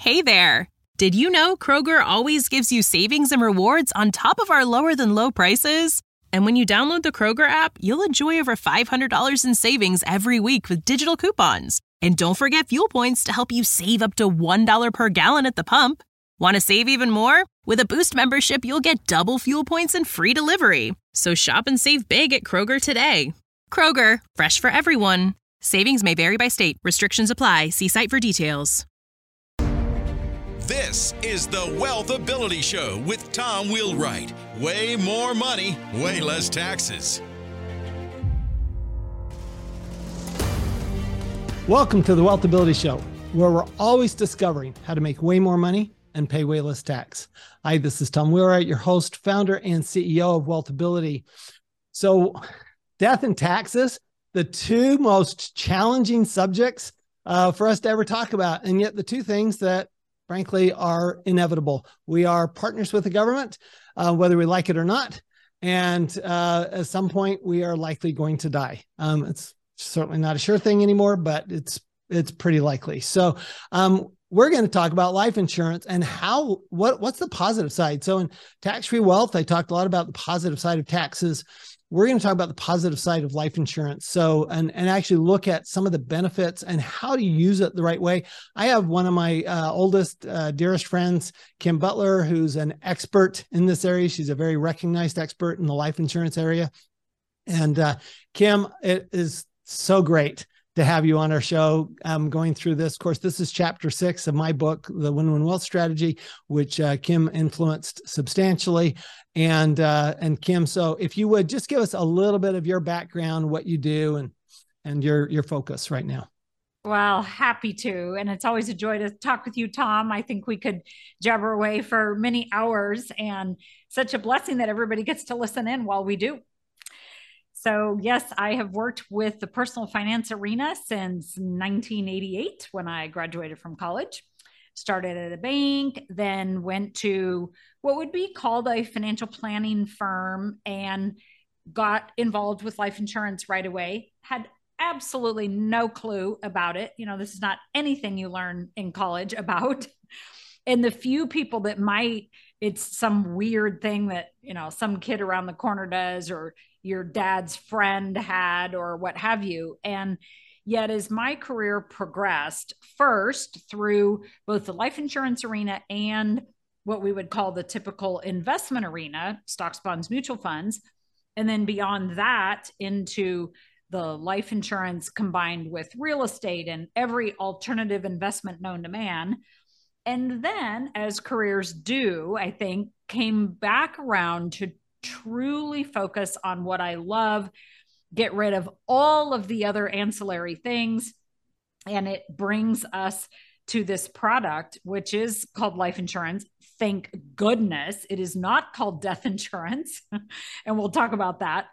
Hey there! Did you know Kroger always gives you savings and rewards on top of our lower-than-low prices? And when you download the Kroger app, you'll enjoy over $500 in savings every week with digital coupons. And don't forget fuel points to help you save up to $1 per gallon at the pump. Want to save even more? With a Boost membership, you'll get double fuel points and free delivery. So shop and save big at Kroger today. Kroger, fresh for everyone. Savings may vary by state. Restrictions apply. See site for details. This is the Wealth Ability Show with Tom Wheelwright. Way more money, way less taxes. Welcome to the Wealth Ability Show, where we're always discovering how to make way more money and pay way less tax. Hi, this is Tom Wheelwright, your host, founder, and CEO of Wealth Ability. So, death and taxes, the two most challenging subjects for us to ever talk about, and yet the two things that frankly, are inevitable. We are partners with the government, whether we like it or not. And at some point, we are likely going to die. It's certainly not a sure thing anymore, but it's pretty likely. So we're going to talk about life insurance and what's the positive side. So in Tax-Free Wealth, I talked a lot about the positive side of taxes. We're going to talk about the positive side of life insurance. So, and actually look at some of the benefits and how to use it the right way. I have one of my oldest, dearest friends, Kim Butler, who's an expert in this area. She's a very recognized expert in the life insurance area. And Kim, it is so great to have you on our show going through this. Of course, this is chapter 6 of my book, The Win-Win Wealth Strategy, which Kim influenced substantially. And Kim, so if you would just give us a little bit of your background, what you do and your focus right now. Well, happy to. And it's always a joy to talk with you, Tom. I think we could jabber away for many hours, and such a blessing that everybody gets to listen in while we do. So yes, I have worked with the personal finance arena since 1988 when I graduated from college. Started at a bank, then went to what would be called a financial planning firm and got involved with life insurance right away. Had absolutely no clue about it. You know, this is not anything you learn in college about. And the few people that might, it's some weird thing that, you know, some kid around the corner does, or your dad's friend had, or what have you. And yet as my career progressed, first through both the life insurance arena and what we would call the typical investment arena, stocks, bonds, mutual funds, and then beyond that into the life insurance combined with real estate and every alternative investment known to man. And then, as careers do, I think, came back around to truly focus on what I love, get rid of all of the other ancillary things. And it brings us to this product, which is called life insurance. Thank goodness it is not called death insurance. And we'll talk about that.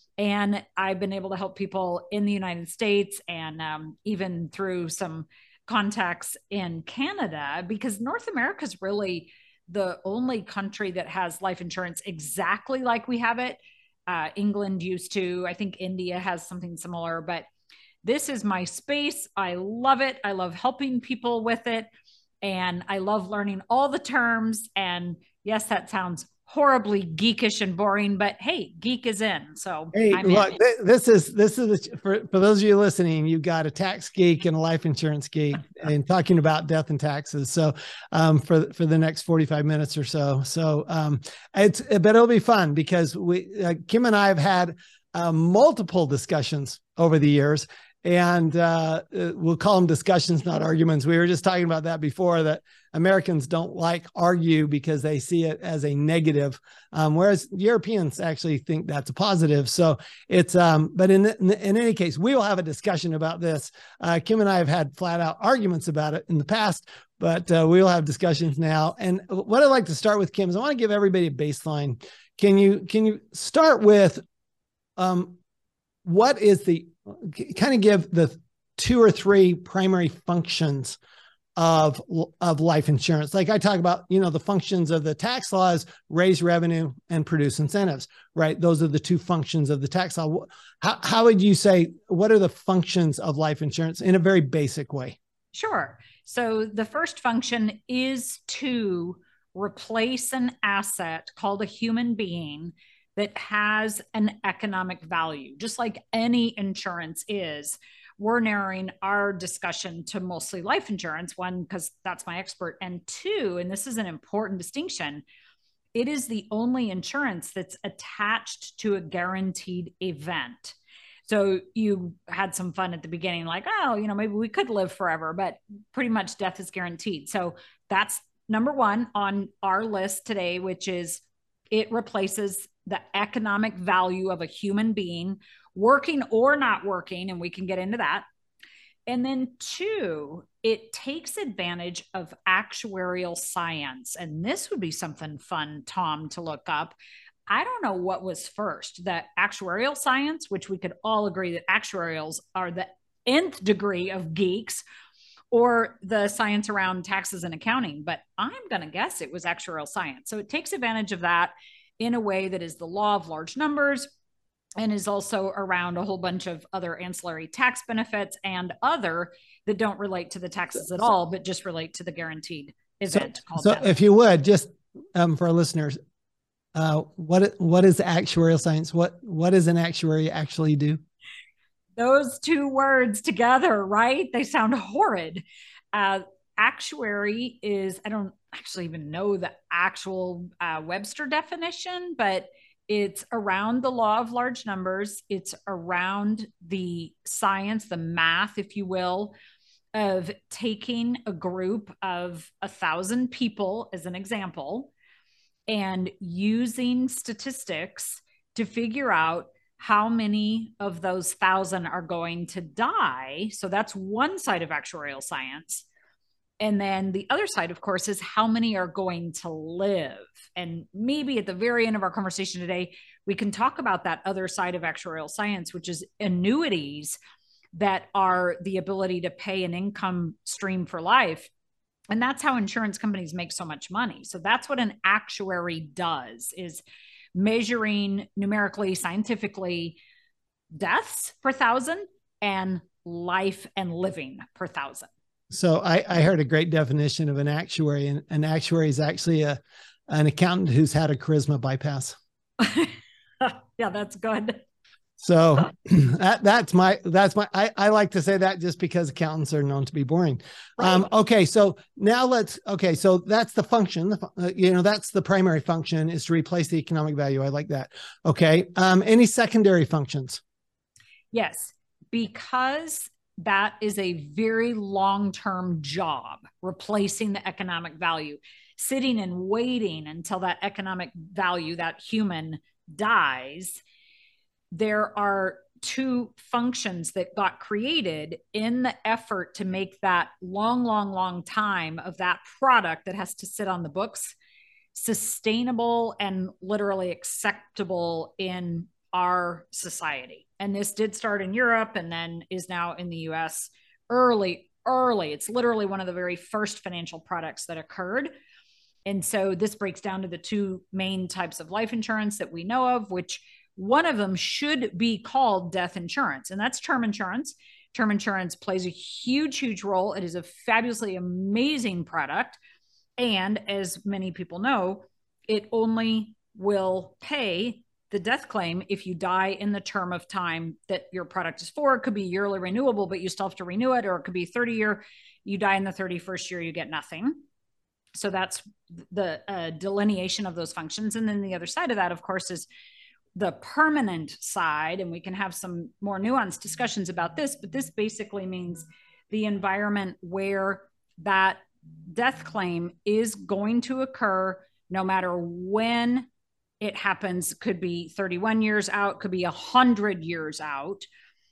And I've been able to help people in the United States and even through some contacts in Canada, because North America is really the only country that has life insurance exactly like we have it. England used to, I think India has something similar, but this is my space. I love it. I love helping people with it. And I love learning all the terms. And yes, that sounds horribly geekish and boring, but hey, geek is in. So hey, I'm look, in. this is for those of you listening, you've got a tax geek and a life insurance geek and talking about death and taxes. So for the next 45 minutes or so. So but it'll be fun because Kim and I have had multiple discussions over the years. And we'll call them discussions, not arguments. We were just talking about that before, that Americans don't like argue because they see it as a negative, whereas Europeans actually think that's a positive. So it's, but in any case, we will have a discussion about this. Kim and I have had flat out arguments about it in the past, but we will have discussions now. And what I'd like to start with, Kim, is I want to give everybody a baseline. Can you start with what is kind of give the 2 or 3 primary functions of life insurance? Like I talk about, the functions of the tax laws: raise revenue and produce incentives, right? Those are the 2 functions of the tax law. How would you say, what are the functions of life insurance in a very basic way? Sure. So the first function is to replace an asset called a human being that has an economic value, just like any insurance is. We're narrowing our discussion to mostly life insurance, one, because that's my expert, and two, and this is an important distinction, it is the only insurance that's attached to a guaranteed event. So you had some fun at the beginning, like, oh, maybe we could live forever, but pretty much death is guaranteed. So that's number one on our list today, which is it replaces the economic value of a human being, working or not working, and we can get into that. And then two, it takes advantage of actuarial science. And this would be something fun, Tom, to look up. I don't know what was first, the actuarial science, which we could all agree that actuarials are the nth degree of geeks, or the science around taxes and accounting. But I'm going to guess it was actuarial science. So it takes advantage of that in a way that is the law of large numbers and is also around a whole bunch of other ancillary tax benefits and other that don't relate to the taxes at all, but just relate to the guaranteed event. So if you would, just for our listeners, what is actuarial science? What does an actuary actually do? Those two words together, right? They sound horrid. Actuary is, I don't actually even know the actual Webster definition, but it's around the law of large numbers. It's around the science, the math, if you will, of taking a group of 1,000 people as an example and using statistics to figure out how many of those 1,000 are going to die. So that's one side of actuarial science. And then the other side, of course, is how many are going to live. And maybe at the very end of our conversation today, we can talk about that other side of actuarial science, which is annuities that are the ability to pay an income stream for life. And that's how insurance companies make so much money. So that's what an actuary does, is measuring numerically, scientifically, deaths per 1,000 and life and living per 1,000. So I heard a great definition of an actuary, and an actuary is actually an accountant who's had a charisma bypass. Yeah, that's good. So that's my, I like to say that just because accountants are known to be boring. Right. Okay. So now so that's the function, that's the primary function, is to replace the economic value. I like that. Okay. Any secondary functions? Yes, because that is a very long-term job, replacing the economic value, sitting and waiting until that economic value, that human, dies. There are two functions that got created in the effort to make that long time of that product that has to sit on the books sustainable and literally acceptable in our society. And this did start in Europe and then is now in the US early. It's literally one of the very first financial products that occurred. And so this breaks down to the two main types of life insurance that we know of, which one of them should be called death insurance, and that's term insurance. Term insurance plays a huge role. It is a fabulously amazing product. And as many people know, it only will pay the death claim if you die in the term of time that your product is for. It could be yearly renewable, but you still have to renew it, or it could be 30-year. You die in the 31st year, you get nothing. So that's the delineation of those functions. And then the other side of that, of course, is the permanent side. And we can have some more nuanced discussions about this, but this basically means the environment where that death claim is going to occur no matter when it happens. Could be 31 years out, could be 100 years out.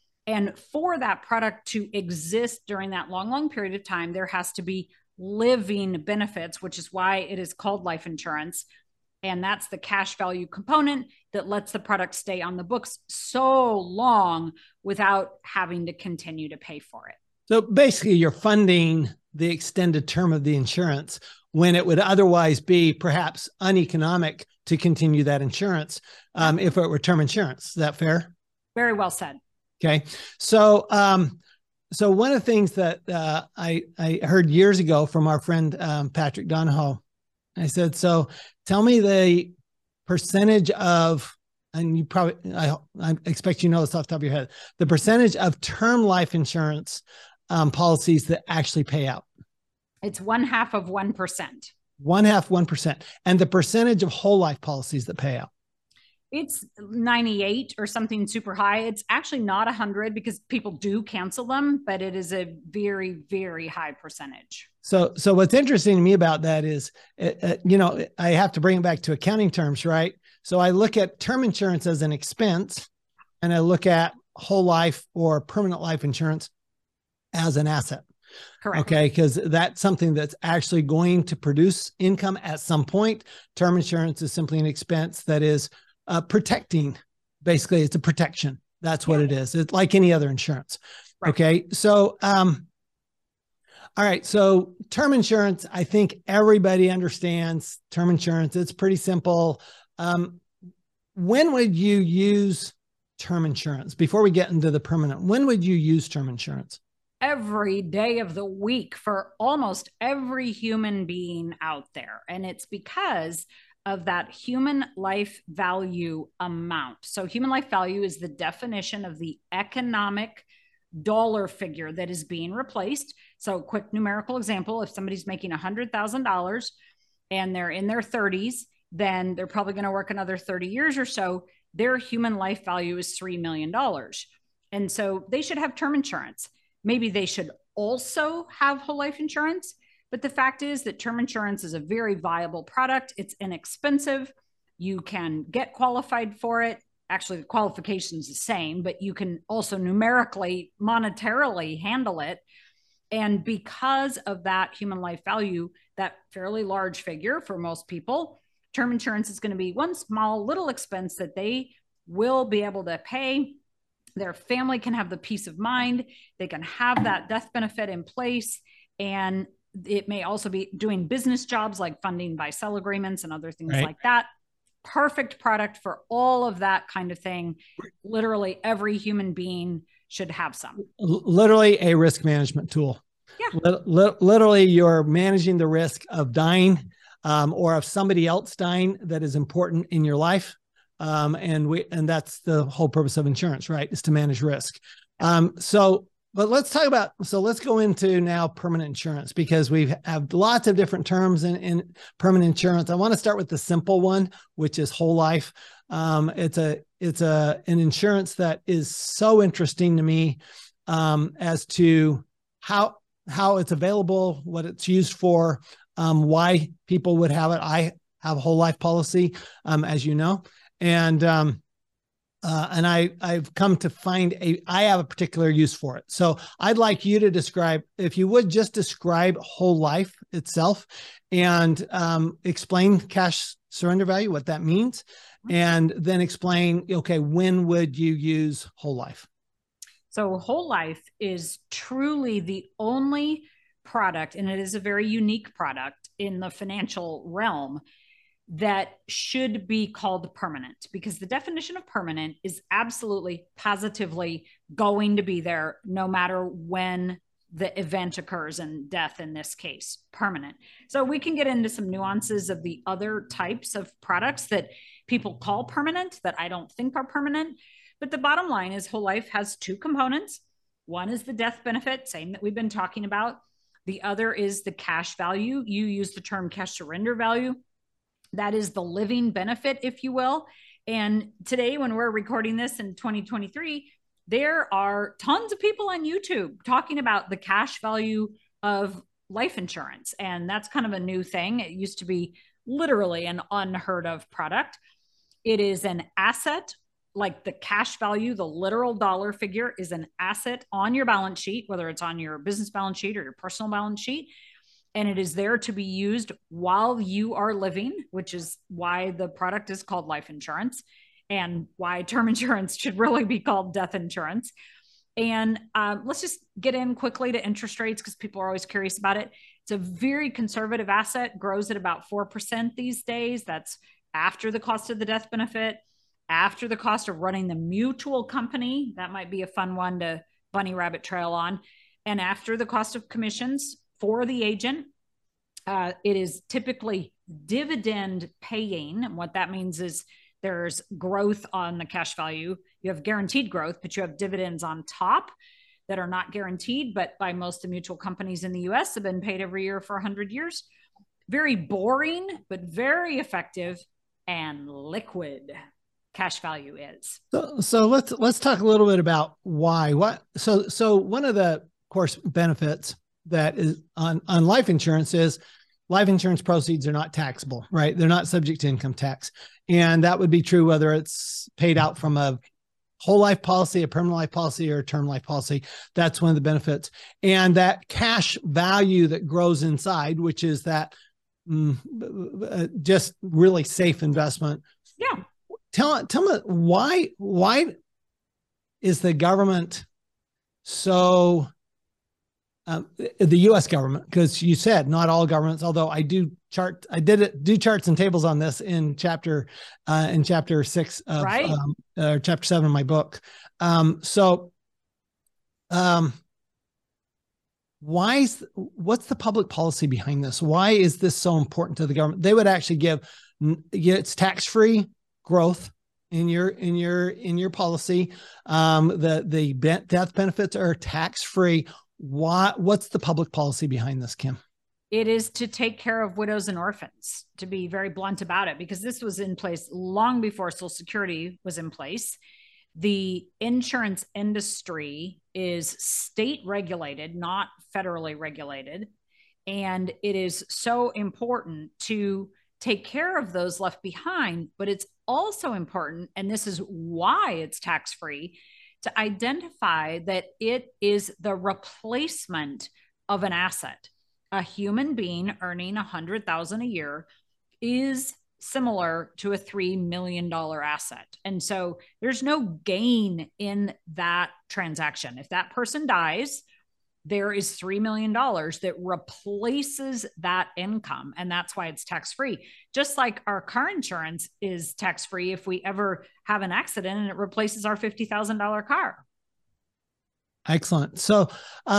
And for that product to exist during that long period of time, there has to be living benefits, which is why it is called life insurance. And that's the cash value component that lets the product stay on the books so long without having to continue to pay for it. So basically, you're funding the extended term of the insurance when it would otherwise be perhaps uneconomic to continue that insurance if it were term insurance. Is that fair? Very well said. Okay. So so one of the things that I heard years ago from our friend Patrick Donahoe, I said, so tell me the percentage of, and you probably, I expect you know this off the top of your head, the percentage of term life insurance policies that actually pay out. It's 1/2 of 1%. 1%. And the percentage of whole life policies that pay out. It's 98 or something super high. It's actually not 100 because people do cancel them, but it is a very, very high percentage. So what's interesting to me about that is, I have to bring it back to accounting terms, right? So I look at term insurance as an expense, and I look at whole life or permanent life insurance as an asset. Correct. Okay, because that's something that's actually going to produce income at some point. Term insurance is simply an expense that is protecting. Basically, it's a protection. That's what it is. It's like any other insurance. Right. Okay, so all right. So term insurance, I think everybody understands term insurance. It's pretty simple. When would you use term insurance? Before we get into the permanent, when would you use term insurance? Every day of the week for almost every human being out there. And it's because of that human life value amount. So human life value is the definition of the economic dollar figure that is being replaced. So quick numerical example, if somebody's making $100,000 and they're in their 30s, then they're probably going to work another 30 years or so. Their human life value is $3 million. And so they should have term insurance. Maybe they should also have whole life insurance. But the fact is that term insurance is a very viable product. It's inexpensive. You can get qualified for it. Actually, the qualification is the same, but you can also numerically, monetarily handle it. And because of that human life value, that fairly large figure for most people, term insurance is going to be one small little expense that they will be able to pay. Their family can have the peace of mind. They can have that death benefit in place. And it may also be doing business jobs like funding buy-sell agreements and other things like that. Perfect product for all of that kind of thing. Literally every human being should have some. Literally a risk management tool. Yeah. Literally you're managing the risk of dying or of somebody else dying that is important in your life. And that's the whole purpose of insurance, right? Is to manage risk. But let's talk about, so let's go into now permanent insurance, because we have lots of different terms in permanent insurance. I want to start with the simple one, which is whole life. It's an insurance that is so interesting to me as to how it's available, what it's used for, why people would have it. I have a whole life policy, as you know. And I've come to find I have a particular use for it. So I'd like you to describe, if you would just describe whole life itself and explain cash surrender value, what that means, and then explain, okay, when would you use whole life? So whole life is truly the only product, and it is a very unique product in the financial realm, that should be called permanent, because the definition of permanent is absolutely positively going to be there no matter when the event occurs, and death in this case, permanent. So we can get into some nuances of the other types of products that people call permanent that I don't think are permanent. But the bottom line is whole life has two components. One is the death benefit, same that we've been talking about. The other is the cash value. You use the term cash surrender value. That is the living benefit, if you will. And today, when we're recording this in 2023, there are tons of people on YouTube talking about the cash value of life insurance. And that's kind of a new thing. It used to be literally an unheard of product. It is an asset, like the cash value, the literal dollar figure is an asset on your balance sheet, whether it's on your business balance sheet or your personal balance sheet. And it is there to be used while you are living, which is why the product is called life insurance and why term insurance should really be called death insurance. And let's just get in quickly to interest rates, because people are always curious about it. It's a very conservative asset, grows at about 4% these days. That's after the cost of the death benefit, after the cost of running the mutual company. That might be a fun one to bunny rabbit trail on. And after the cost of commissions for the agent, it is typically dividend paying. And what that means is there's growth on the cash value. You have guaranteed growth, but you have dividends on top that are not guaranteed, but by most of the mutual companies in the US have been paid every year for 100 years. Very boring, but very effective and liquid cash value is. So let's talk a little bit about why. So one of the, of course, benefits that is on life insurance is life insurance proceeds are not taxable, right? They're not subject to income tax. And that would be true whether it's paid out from a whole life policy, a permanent life policy, or a term life policy. That's one of the benefits. And that cash value that grows inside, which is that just really safe investment. Yeah. Tell me why is the government so the U.S. government, because you said not all governments, although I do charts and tables on this in chapter 6 of right. Chapter 7 of my book. What's the public policy behind this? Why is this so important to the government? They would actually it's tax-free growth in your policy. The death benefits are tax-free. What's the public policy behind this, Kim? It is to take care of widows and orphans, to be very blunt about it, because this was in place long before Social Security was in place. The insurance industry is state regulated, not federally regulated. And it is so important to take care of those left behind, but it's also important, and this is why it's tax-free, to identify that it is the replacement of an asset. A human being earning $100,000 a year is similar to a $3 million asset. And so there's no gain in that transaction. If that person dies, there is $3 million that replaces that income. And that's why it's tax-free. Just like our car insurance is tax-free if we ever have an accident and it replaces our $50,000 car. Excellent. So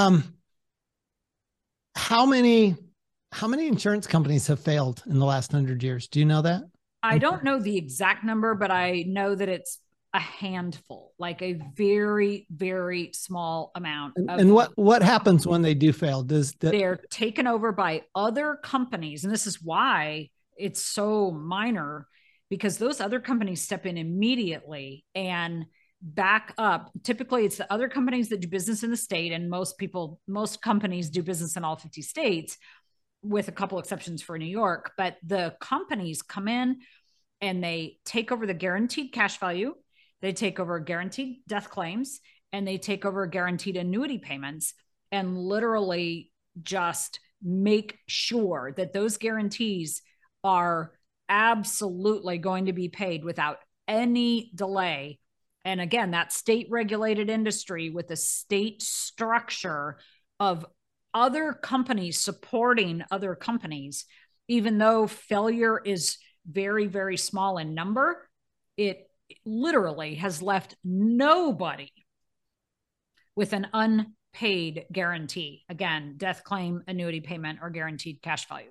how many insurance companies have failed in the last 100 years? Do you know that? I don't know the exact number, but I know that it's a handful, like a very, very small amount. And what happens when they do fail? They're taken over by other companies. And this is why it's so minor, because those other companies step in immediately and back up. Typically, it's the other companies that do business in the state. And most companies do business in all 50 states, with a couple exceptions for New York. But the companies come in and they take over the guaranteed cash value. They take over guaranteed death claims, and they take over guaranteed annuity payments, and literally just make sure that those guarantees are absolutely going to be paid without any delay. And again, that state regulated industry with a state structure of other companies supporting other companies, even though failure is very, very small in number, it literally has left nobody with an unpaid guarantee. Again, death claim, annuity payment, or guaranteed cash value.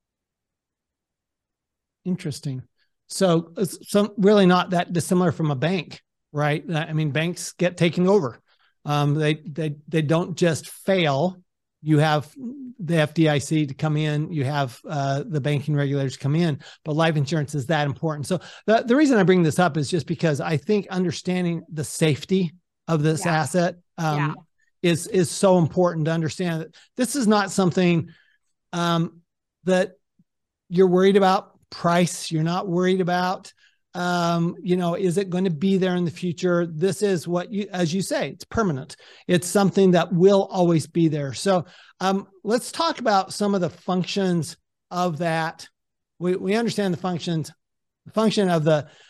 Interesting. So really not that dissimilar from a bank, right? I mean, banks get taken over. They don't just fail. You have the FDIC to come in, you have the banking regulators come in, but life insurance is that important. So the reason I bring this up is just because I think understanding the safety of this asset is so important to understand that this is not something that you're worried about price. You're not worried about, is it going to be there in the future? This is as you say, it's permanent. It's something that will always be there. So let's talk about some of the functions of that. We understand the function of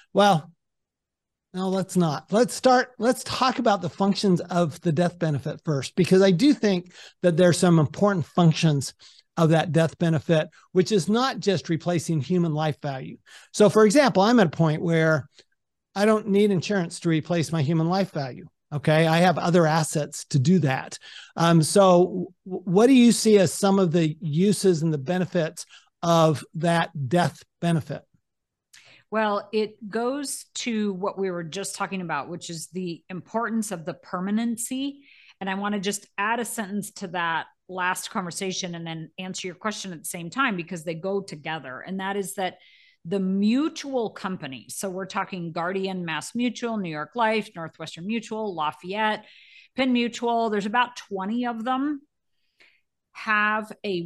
no, let's not. Let's talk about the functions of the death benefit first, because I do think that there's some important functions of that death benefit, which is not just replacing human life value. So for example, I'm at a point where I don't need insurance to replace my human life value. Okay. I have other assets to do that. So what do you see as some of the uses and the benefits of that death benefit? Well, it goes to what we were just talking about, which is the importance of the permanency. And I want to just add a sentence to that last conversation and then answer your question at the same time, because they go together. And that is that the mutual companies, so we're talking Guardian, Mass Mutual, New York Life, Northwestern Mutual, Lafayette, Penn Mutual, there's about 20 of them, have a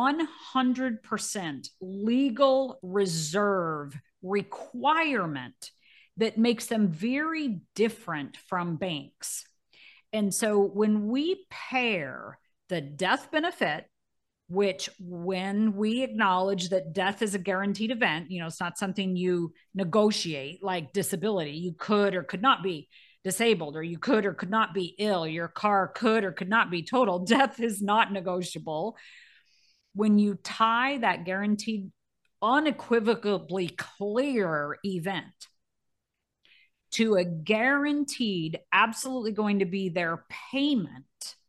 100% legal reserve requirement that makes them very different from banks. And so when we pair the death benefit, which when we acknowledge that death is a guaranteed event, it's not something you negotiate like disability. You could or could not be disabled, or you could or could not be ill. Your car could or could not be totaled. Death is not negotiable. When you tie that guaranteed, unequivocally clear event to a guaranteed, absolutely going to be their payment,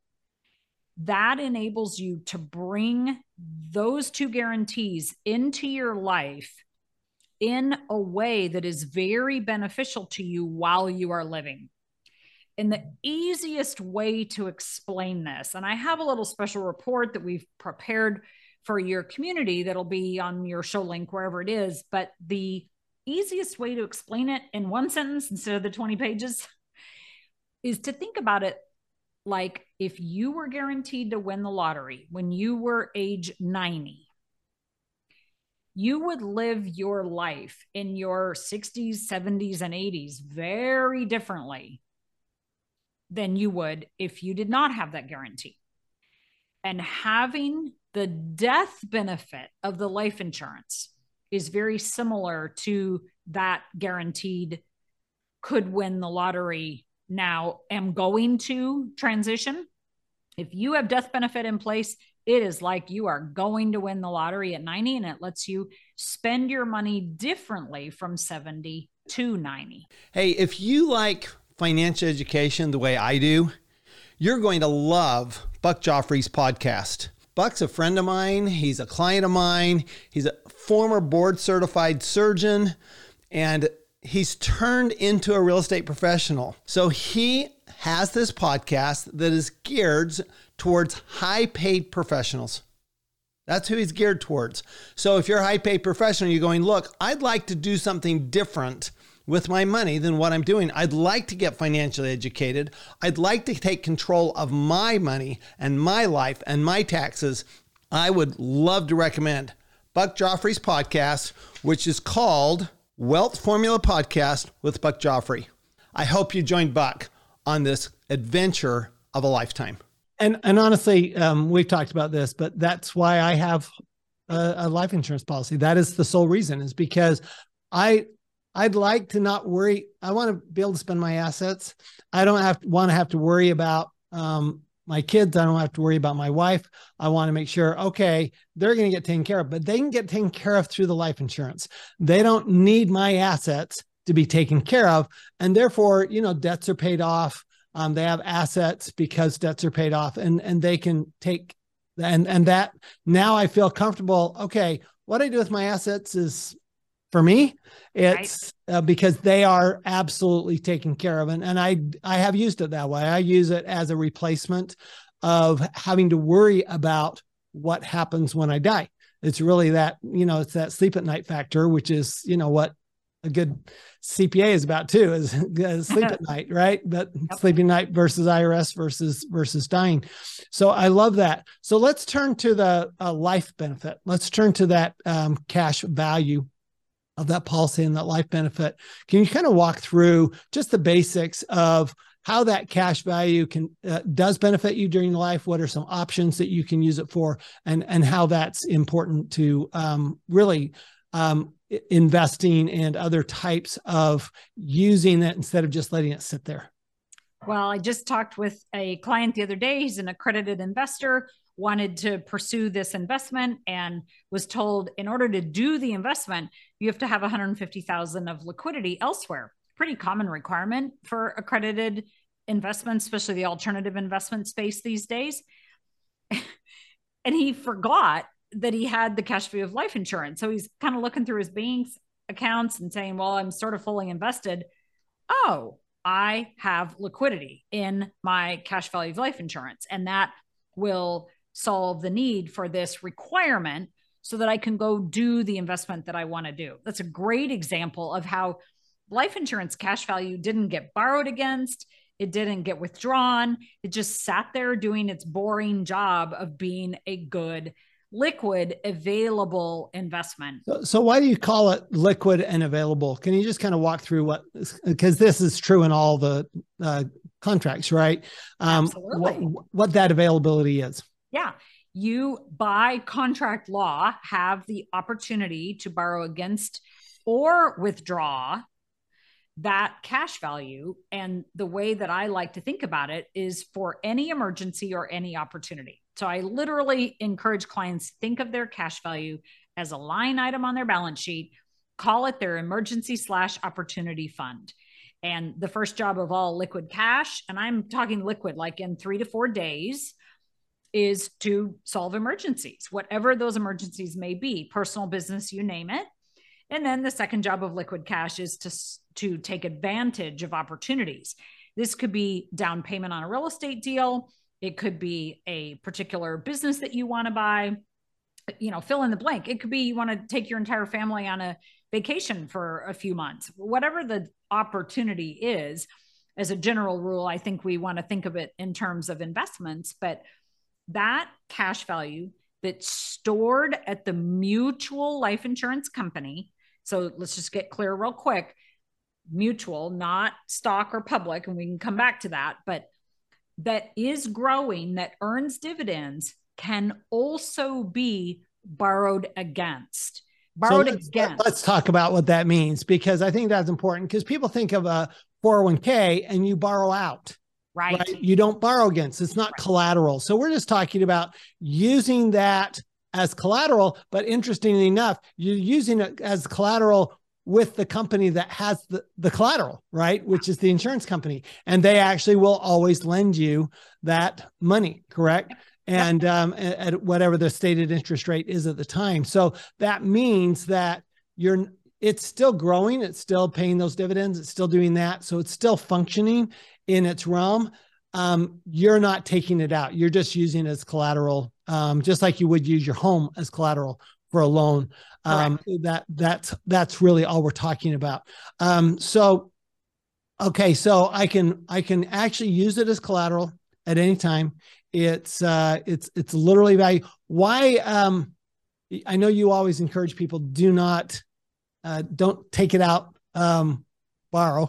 that enables you to bring those two guarantees into your life in a way that is very beneficial to you while you are living. And the easiest way to explain this, and I have a little special report that we've prepared for your community that'll be on your show link, wherever it is, but the easiest way to explain it in one sentence instead of the 20 pages is to think about it like if you were guaranteed to win the lottery when you were age 90, you would live your life in your 60s, 70s, and 80s very differently than you would if you did not have that guarantee. And having the death benefit of the life insurance is very similar to that guaranteed could win the lottery now am going to transition. If you have death benefit in place, it is like you are going to win the lottery at 90, and it lets you spend your money differently from 70 to 90. Hey, if you like financial education the way I do, you're going to love Buck Joffrey's podcast. Buck's a friend of mine. He's a client of mine. He's a former board certified surgeon, and he's turned into a real estate professional. So he has this podcast that is geared towards high paid professionals. That's who he's geared towards. So if you're a high paid professional, you're going, look, I'd like to do something different with my money than what I'm doing. I'd like to get financially educated. I'd like to take control of my money and my life and my taxes. I would love to recommend Buck Joffrey's podcast, which is called Wealth Formula Podcast with Buck Joffrey. I hope you join Buck on this adventure of a lifetime. And honestly, we've talked about this, but that's why I have a life insurance policy. That is the sole reason, is because I'd like to not worry. I want to be able to spend my assets. I don't have to worry about my kids. I don't have to worry about my wife. I want to make sure, okay, they're going to get taken care of, but they can get taken care of through the life insurance. They don't need my assets to be taken care of. And therefore, debts are paid off. They have assets because debts are paid off, and they can take, and that now I feel comfortable. Okay, what I do with my assets is for me. It's because they are absolutely taken care of. And I have used it that way. I use it as a replacement of having to worry about what happens when I die. It's really that, it's that sleep at night factor, which is, what a good CPA is about too, is sleep at night, right? But sleeping night versus IRS versus dying. So I love that. So let's turn to the life benefit. Let's turn to that cash value of that policy and that life benefit. Can you kind of walk through just the basics of how that cash value does benefit you during life? What are some options that you can use it for, and how that's important to really investing and other types of using it instead of just letting it sit there? Well, I just talked with a client the other day. He's an accredited investor, wanted to pursue this investment, and was told in order to do the investment, you have to have $150,000 of liquidity elsewhere. Pretty common requirement for accredited investments, especially the alternative investment space these days. And he forgot that he had the cash value of life insurance. So he's kind of looking through his bank's accounts and saying, well, I'm sort of fully invested. Oh, I have liquidity in my cash value of life insurance. And that will solve the need for this requirement so that I can go do the investment that I want to do. That's a great example of how life insurance cash value didn't get borrowed against. It didn't get withdrawn. It just sat there doing its boring job of being a good, liquid, available investment. So why do you call it liquid and available? Can you just kind of walk through because this is true in all the contracts, right? Absolutely. What that availability is. Yeah. You, by contract law, have the opportunity to borrow against or withdraw that cash value. And the way that I like to think about it is for any emergency or any opportunity. So I literally encourage clients to think of their cash value as a line item on their balance sheet, call it their emergency/opportunity fund. And the first job of all liquid cash, and I'm talking liquid like in 3 to 4 days, is to solve emergencies, whatever those emergencies may be, personal, business, you name it. And then the second job of liquid cash is to take advantage of opportunities. This could be down payment on a real estate deal. It could be a particular business that you want to buy, fill in the blank. It could be you want to take your entire family on a vacation for a few months. Whatever the opportunity is, as a general rule, I think we want to think of it in terms of investments, but that cash value that's stored at the mutual life insurance company. So let's just get clear real quick. Mutual, not stock or public, and we can come back to that, but that is growing, that earns dividends, can also be borrowed against. Let's talk about what that means, because I think that's important, because people think of a 401k and you borrow out. Right. You don't borrow against. It's not collateral. So we're just talking about using that as collateral. But interestingly enough, you're using it as collateral with the company that has the collateral, right? Which is the insurance company. And they actually will always lend you that money, correct? And at whatever the stated interest rate is at the time. So that means that it's still growing. It's still paying those dividends. It's still doing that. So it's still functioning in its realm. You're not taking it out. You're just using it as collateral, just like you would use your home as collateral for a loan. That's really all we're talking about. So I can actually use it as collateral at any time. It's literally value. Why? I know you always encourage people, don't take it out, borrow.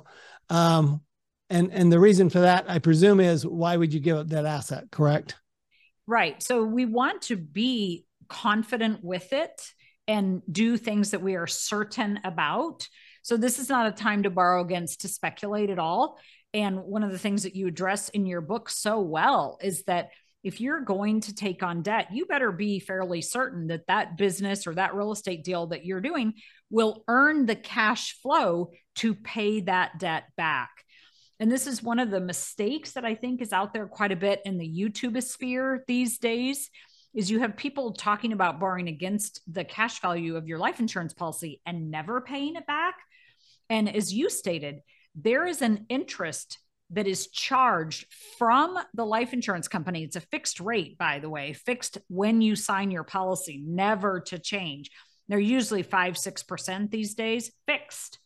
And the reason for that, I presume, is why would you give up that asset, correct? Right. So we want to be confident with it and do things that we are certain about. So this is not a time to borrow against, to speculate at all. And one of the things that you address in your book so well is that if you're going to take on debt, you better be fairly certain that that business or that real estate deal that you're doing will earn the cash flow to pay that debt back. And this is one of the mistakes that I think is out there quite a bit in the YouTube sphere these days, is you have people talking about borrowing against the cash value of your life insurance policy and never paying it back. And as you stated, there is an interest that is charged from the life insurance company. It's a fixed rate, by the way, fixed when you sign your policy, never to change. They're usually 5-6% these days, fixed.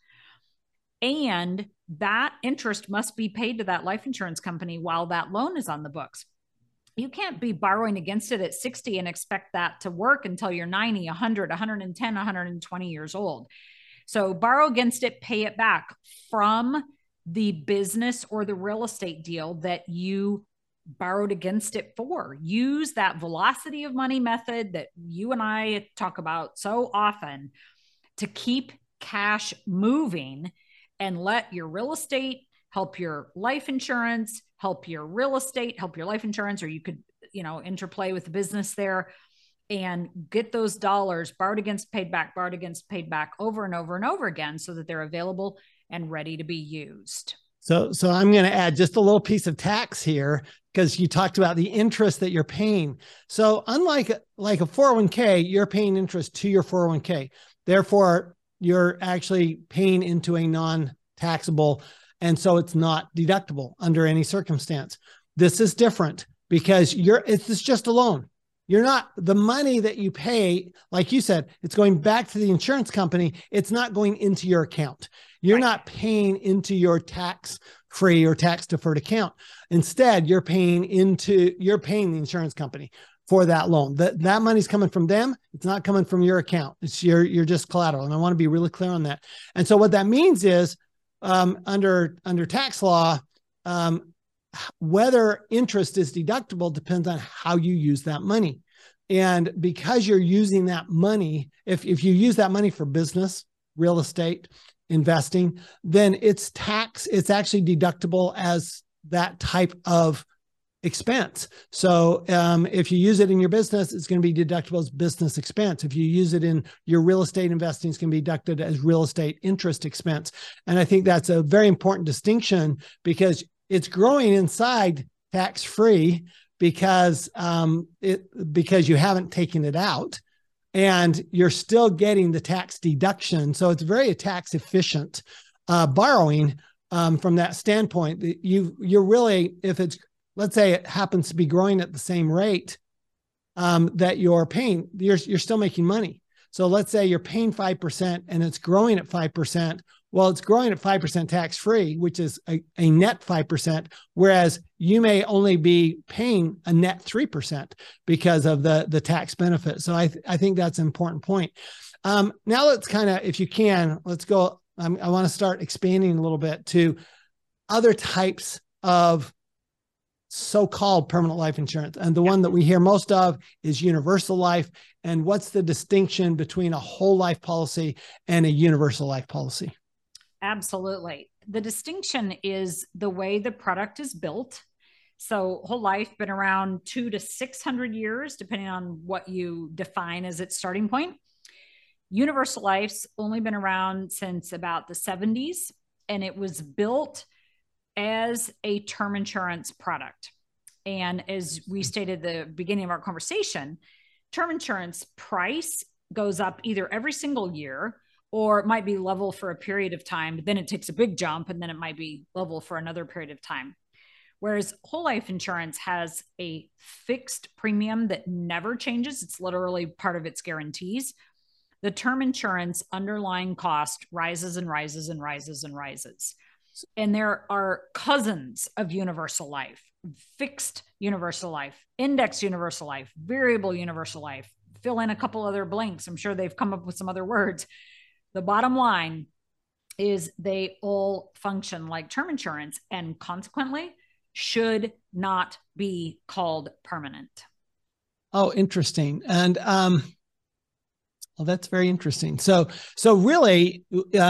And that interest must be paid to that life insurance company while that loan is on the books. You can't be borrowing against it at 60 and expect that to work until you're 90, 100, 110, 120 years old. So borrow against it, pay it back from the business or the real estate deal that you borrowed against it for. Use that velocity of money method that you and I talk about so often to keep cash moving, and let your real estate help your life insurance, help your real estate, help your life insurance, or you could, interplay with the business there and get those dollars borrowed against, paid back over and over and over again so that they're available and ready to be used. So I'm going to add just a little piece of tax here because you talked about the interest that you're paying. So unlike like a 401k, you're paying interest to your 401k. Therefore, you're actually paying into a non-taxable, and so it's not deductible under any circumstance. This is different because it's just a loan. You're not, the money that you pay, like you said, it's going back to the insurance company. It's not going into your account. You're not paying into your tax-free or tax-deferred account. Instead, you're paying the insurance company for that loan. That money's coming from them. It's not coming from your account. You're just collateral. And I want to be really clear on that. And so what that means is under tax law, whether interest is deductible depends on how you use that money. And because you're using that money, if you use that money for business, real estate, investing, then it's actually deductible as that type of expense. So if you use it in your business, it's going to be deductible as business expense. If you use it in your real estate investing, it's going to be deducted as real estate interest expense. And I think that's a very important distinction because it's growing inside tax-free because you haven't taken it out and you're still getting the tax deduction. So it's very tax efficient borrowing from that standpoint. You're really, if it's, let's say it happens to be growing at the same rate that you're paying, you're still making money. So let's say you're paying 5% and it's growing at 5%. Well, it's growing at 5% tax-free, which is a net 5%, whereas you may only be paying a net 3% because of the tax benefit. So I think that's an important point. Now let's kind of, if you can, let's go. I want to start expanding a little bit to other types of so-called permanent life insurance. And the one that we hear most of is universal life. And what's the distinction between a whole life policy and a universal life policy? Absolutely. The distinction is the way the product is built. So whole life been around 200 to 600 years, depending on what you define as its starting point. Universal life's only been around since about the 70s, and it was built as a term insurance product. And as we stated at the beginning of our conversation, term insurance price goes up either every single year or it might be level for a period of time, but then it takes a big jump and then it might be level for another period of time. Whereas whole life insurance has a fixed premium that never changes. It's literally part of its guarantees. The term insurance underlying cost rises and rises and rises and rises. And there are cousins of universal life: fixed universal life, index universal life, variable universal life. Fill in a couple other blanks. I'm sure they've come up with some other words. The bottom line is they all function like term insurance and consequently should not be called permanent. Oh, interesting. And well, that's very interesting. So really,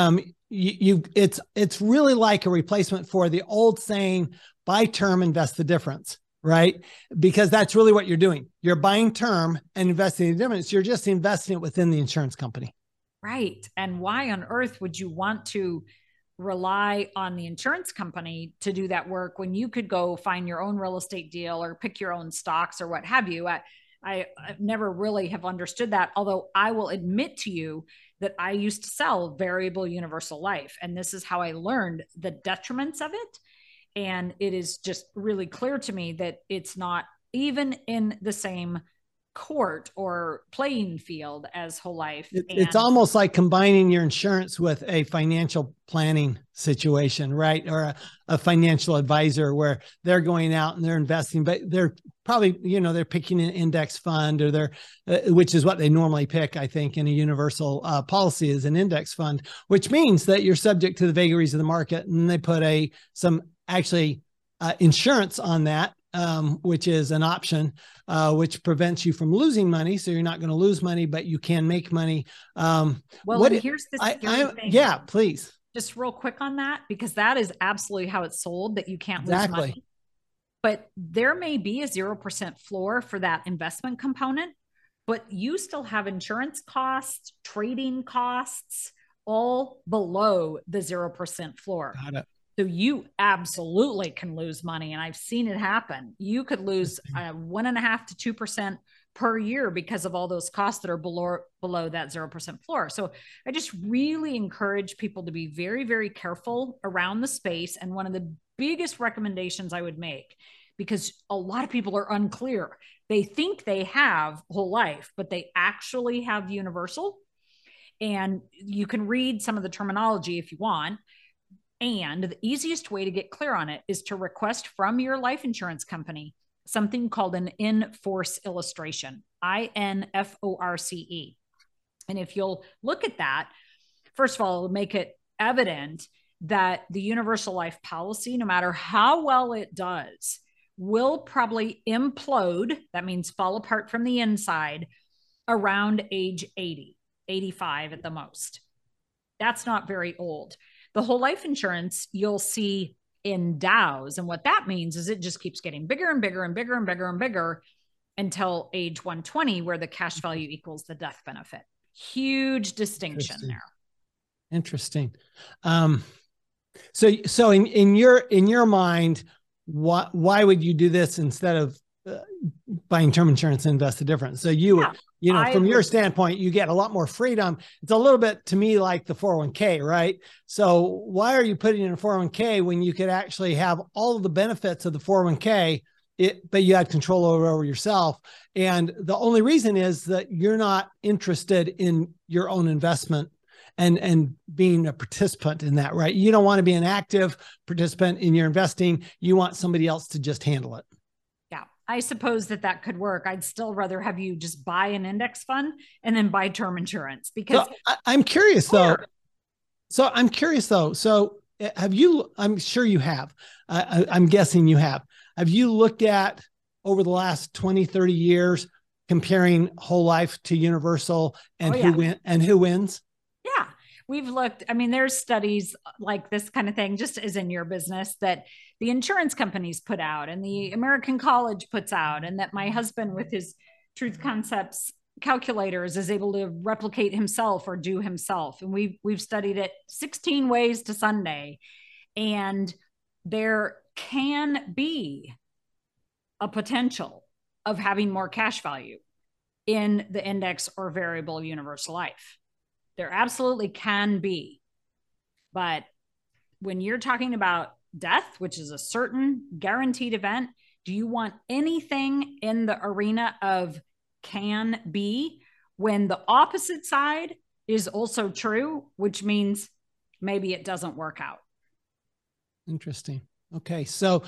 it's really like a replacement for the old saying, buy term, invest the difference, right? Because that's really what you're doing. You're buying term and investing the difference. You're just investing it within the insurance company. Right. And why on earth would you want to rely on the insurance company to do that work when you could go find your own real estate deal or pick your own stocks or what have you? I never really have understood that, although I will admit to you that I used to sell variable universal life. And this is how I learned the detriments of it. And it is just really clear to me that it's not even in the same court or playing field as whole life. It's almost like combining your insurance with a financial planning situation, right? Or a financial advisor where they're going out and they're investing, but they're probably, they're picking an index fund or which is what they normally pick, I think, in a universal policy is an index fund, which means that you're subject to the vagaries of the market. And they put some insurance on that. Which is an option, which prevents you from losing money. So you're not going to lose money, but you can make money. Here's the scary thing. Yeah, please. Just real quick on that, because that is absolutely how it's sold, that you can't lose money. But there may be a 0% floor for that investment component, but you still have insurance costs, trading costs, all below the 0% floor. Got it. So you absolutely can lose money. And I've seen it happen. You could lose 1.5% to 2% per year because of all those costs that are below that 0% floor. So I just really encourage people to be very, very careful around the space. And one of the biggest recommendations I would make, because a lot of people are unclear. They think they have whole life, but they actually have universal. And you can read some of the terminology if you want. And the easiest way to get clear on it is to request from your life insurance company something called an in-force illustration, INFORCE. And if you'll look at that, first of all, it'll make it evident that the universal life policy, no matter how well it does, will probably implode. That means fall apart from the inside around age 80, 85 at the most. That's not very old. The whole life insurance you'll see endows. And what that means is it just keeps getting bigger and bigger and bigger and bigger and bigger until age 120, where the cash value equals the death benefit. Huge distinction there. Interesting. So in your mind, why would you do this instead of buying term insurance and invest the difference? So from your standpoint, you get a lot more freedom. It's a little bit to me like the 401k, right? So why are you putting in a 401k when you could actually have all of the benefits of the 401k, but you had control over yourself? And the only reason is that you're not interested in your own investment and being a participant in that, right? You don't want to be an active participant in your investing. You want somebody else to just handle it. Yeah, I suppose that could work. I'd still rather have you just buy an index fund and then buy term insurance, because I'm curious though. So have you, I'm sure you have, I'm guessing you have you looked at over the last 20, 30 years, comparing whole life to universal and who wins? Yeah, we've looked. I mean, there's studies like this kind of thing, just as in your business, that the insurance companies put out and the American College puts out, and that my husband with his Truth Concepts calculators is able to replicate himself or do himself. And we've studied it 16 ways to Sunday. And there can be a potential of having more cash value in the index or variable universal life. There absolutely can be. But when you're talking about death, which is a certain guaranteed event, do you want anything in the arena of can be, when the opposite side is also true, which means maybe it doesn't work out? Interesting. Okay. So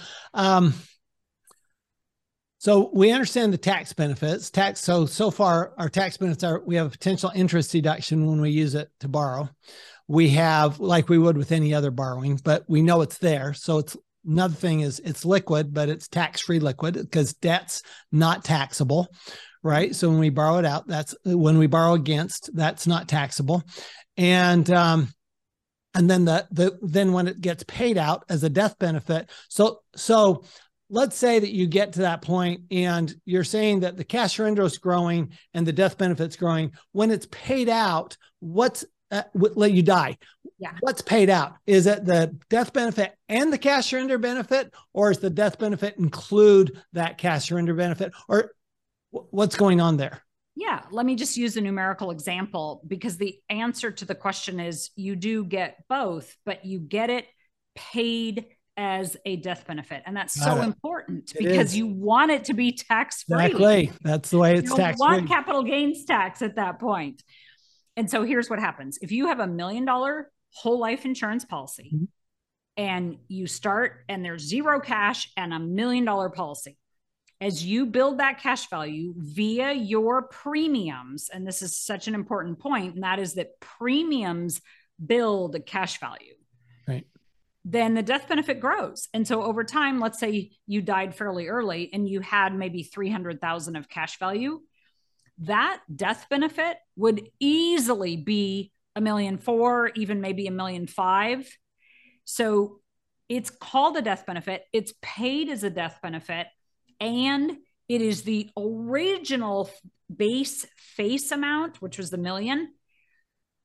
we understand the tax benefits. So far our tax benefits are, we have a potential interest deduction when we use it to borrow. We have, like we would with any other borrowing, but we know it's there. So it's another thing is it's liquid, but it's tax-free liquid because debt's not taxable, right? So when we borrow it out, that's when we borrow against, that's not taxable. And then then when it gets paid out as a death benefit. So let's say that you get to that point and you're saying that the cash surrender is growing and the death benefit's growing. When it's paid out, let you die. Yeah. What's paid out? Is it the death benefit and the cash surrender benefit, or is the death benefit include that cash surrender benefit, or what's going on there? Yeah. Let me just use a numerical example, because the answer to the question is you do get both, but you get it paid as a death benefit. And that's so important because you want it to be tax-free. Exactly. That's the way it's tax-free. You don't want capital gains tax at that point. And so here's what happens. If you have $1 million whole life insurance policy and you start and there's zero cash and $1 million policy, as you build that cash value via your premiums, and this is such an important point, and that is that premiums build cash value. Right. Then the death benefit grows. And so over time, let's say you died fairly early and you had maybe 300,000 of cash value, that death benefit would easily be $1.4 million, even maybe $1.5 million. So it's called a death benefit. It's paid as a death benefit. And it is the original base face amount, which was the $1 million,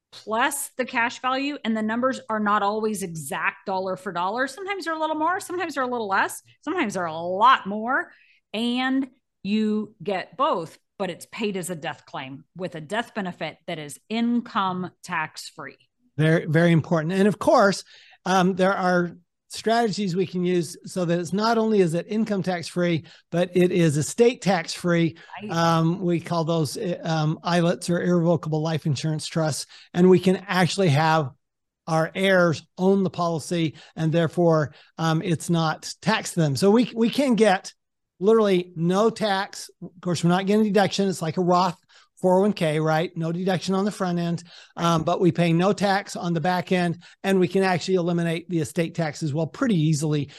plus the cash value. And the numbers are not always exact dollar for dollar. Sometimes they're a little more, sometimes they're a little less, sometimes they're a lot more. And you get both, but it's paid as a death claim with a death benefit that is income tax free. Very, very important. And of course, there are strategies we can use so that it's not only is it income tax free, but it is estate tax free. Right. We call those ILITs or irrevocable life insurance trusts, and we can actually have our heirs own the policy, and therefore it's not taxed to them. So we can get literally no tax. Of course, we're not getting a deduction. It's like a Roth 401k, right? No deduction on the front end, but we pay no tax on the back end, and we can actually eliminate the estate tax as well pretty easily.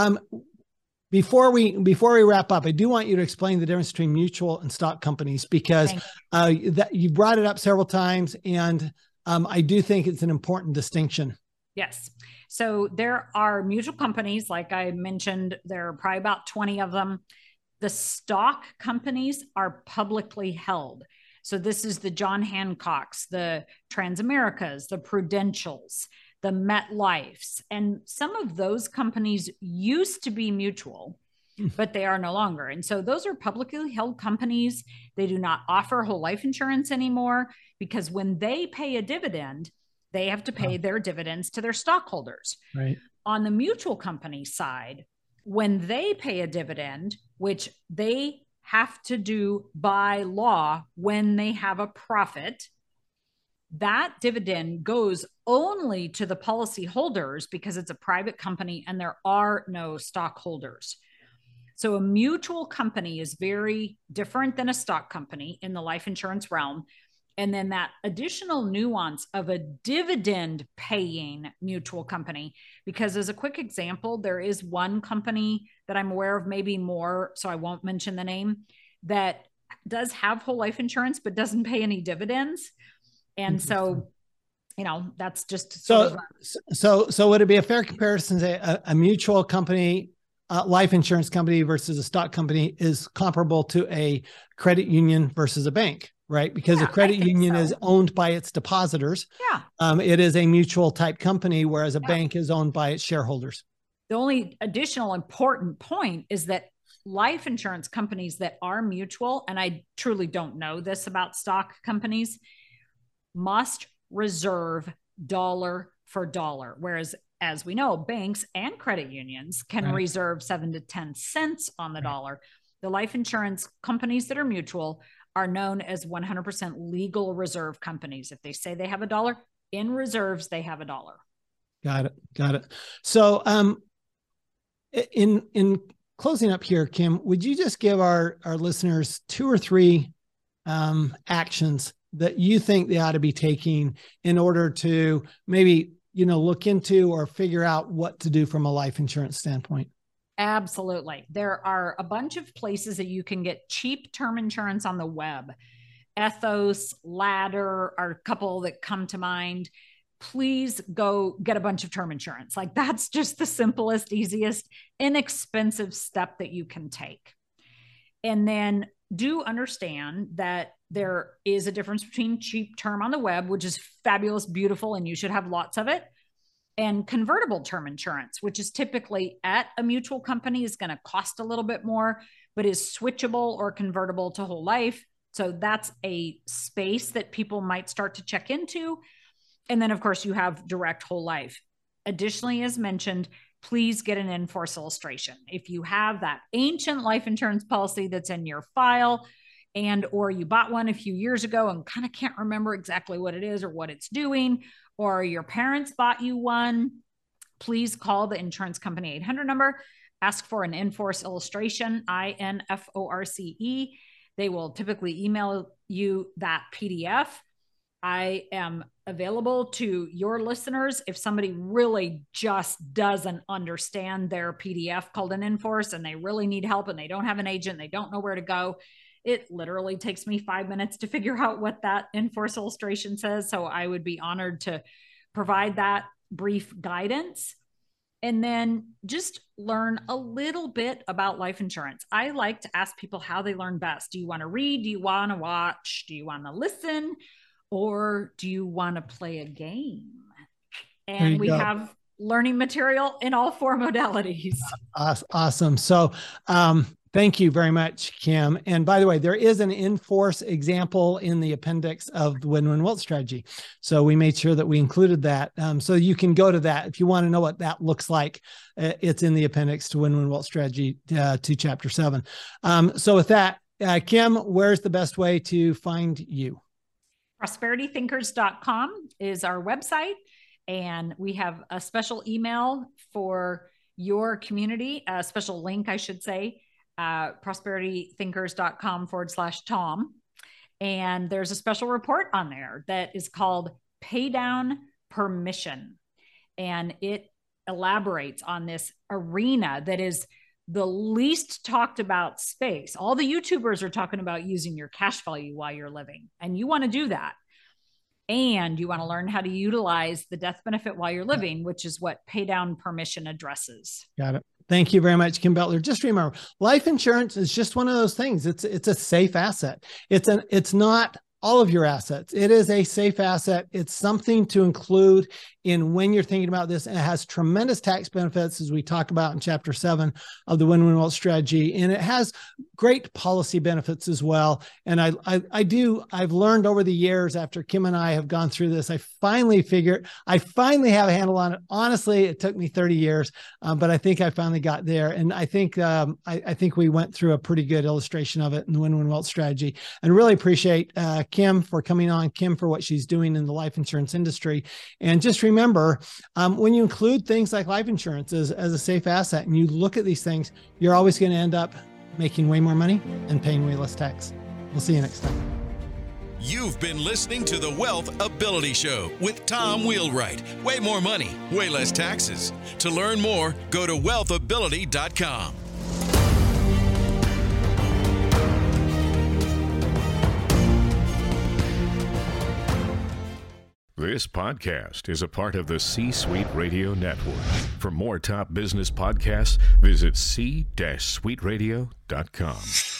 Before we wrap up, I do want you to explain the difference between mutual and stock companies, because you brought it up several times, and I do think it's an important distinction. Yes. So there are mutual companies, like I mentioned, there are probably about 20 of them. The stock companies are publicly held. So this is the John Hancocks, the Transamericas, the Prudentials, the MetLifes. And some of those companies used to be mutual, but they are no longer. And so those are publicly held companies. They do not offer whole life insurance anymore, because when they pay a dividend, they have to pay their dividends to their stockholders. Right. On the mutual company side, when they pay a dividend, which they have to do by law when they have a profit, that dividend goes only to the policy holders because it's a private company and there are no stockholders. So a mutual company is very different than a stock company in the life insurance realm. And then that additional nuance of a dividend paying mutual company, because as a quick example, there is one company that I'm aware of, maybe more, so I won't mention the name, that does have whole life insurance, but doesn't pay any dividends. And so, that's just so would it be a fair comparison to say a mutual company, life insurance company versus a stock company is comparable to a credit union versus a bank? Right? Because a credit union is owned by its depositors. Yeah. It is a mutual type company, whereas a bank is owned by its shareholders. The only additional important point is that life insurance companies that are mutual, and I truly don't know this about stock companies, must reserve dollar for dollar. Whereas, as we know, banks and credit unions can reserve 7 to 10 cents on the dollar. The life insurance companies that are mutual are known as 100% legal reserve companies. If they say they have a dollar in reserves, they have a dollar. Got it. So, in closing up here, Kim, would you just give our listeners 2 or 3 actions that you think they ought to be taking in order to maybe, look into or figure out what to do from a life insurance standpoint? Absolutely. There are a bunch of places that you can get cheap term insurance on the web. Ethos, Ladder are a couple that come to mind. Please go get a bunch of term insurance. Like, that's just the simplest, easiest, inexpensive step that you can take. And then do understand that there is a difference between cheap term on the web, which is fabulous, beautiful, and you should have lots of it, and convertible term insurance, which is typically at a mutual company, is going to cost a little bit more, but is switchable or convertible to whole life. So that's a space that people might start to check into. And then, of course, you have direct whole life. Additionally, as mentioned, please get an in-force illustration. If you have that ancient life insurance policy that's in your file, and or you bought one a few years ago and kind of can't remember exactly what it is or what it's doing, or your parents bought you one, please call the insurance company 800 number, ask for an in-force illustration, INFORCE. They will typically email you that PDF. I am available to your listeners if somebody really just doesn't understand their PDF called an in-force and they really need help and they don't have an agent, they don't know where to go. It literally takes me 5 minutes to figure out what that in-force illustration says. So I would be honored to provide that brief guidance. And then just learn a little bit about life insurance. I like to ask people how they learn best. Do you want to read? Do you want to watch? Do you want to listen? Or do you want to play a game? And we have learning material in all 4 modalities. Awesome. So thank you very much, Kim. And by the way, there is an in-force example in the appendix of the Win-Win Wealth Strategy. So we made sure that we included that. So you can go to that if you want to know what that looks like. It's in the appendix to Win-Win Wealth Strategy to Chapter 7. So with that, Kim, where's the best way to find you? ProsperityThinkers.com is our website. And we have a special email for your community, a special link, I should say, prosperitythinkers.com/Tom. And there's a special report on there that is called Pay Down Permission. And it elaborates on this arena that is the least talked about space. All the YouTubers are talking about using your cash value while you're living, and you want to do that. And you want to learn how to utilize the death benefit while you're living, which is what Pay Down Permission addresses. Got it. Thank you very much, Kim Bettler. Just remember, life insurance is just one of those things. It's a safe asset. It's not all of your assets. It is a safe asset. It's something to include in when you're thinking about this, and it has tremendous tax benefits, as we talk about in Chapter 7 of the Win-Win Wealth Strategy. And it has great policy benefits as well. And I've learned over the years, after Kim and I have gone through this, I finally have a handle on it. Honestly, it took me 30 years, but I think I finally got there. And I think we went through a pretty good illustration of it in the Win-Win Wealth Strategy, and really appreciate Kim for coming on, Kim for what she's doing in the life insurance industry. And just remember, when you include things like life insurance as a safe asset, and you look at these things, you're always going to end up making way more money and paying way less tax. We'll see you next time. You've been listening to the Wealth Ability Show with Tom Wheelwright. Way more money, way less taxes. To learn more, go to wealthability.com. This podcast is a part of the C-Suite Radio Network. For more top business podcasts, visit c-suiteradio.com.